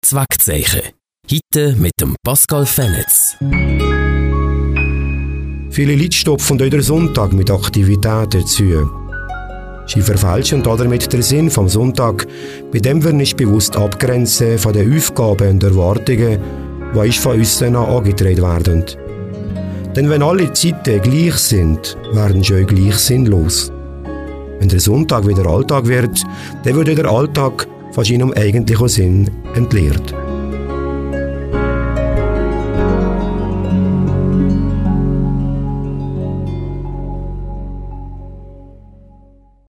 Zweckzeichen. Heute mit dem Pascal Fenitz. Viele Leute stopfen den Sonntag mit Aktivitäten zu. Sie verfälschen damit den Sinn vom Sonntag, bei dem wir nicht bewusst abgrenzen von den Aufgaben und Erwartungen, die von uns angetragen werden. Denn wenn alle Zeiten gleich sind, werden sie auch gleich sinnlos. Wenn der Sonntag wieder Alltag wird, dann wird der Alltag von seinem eigentlichen Sinn entleert.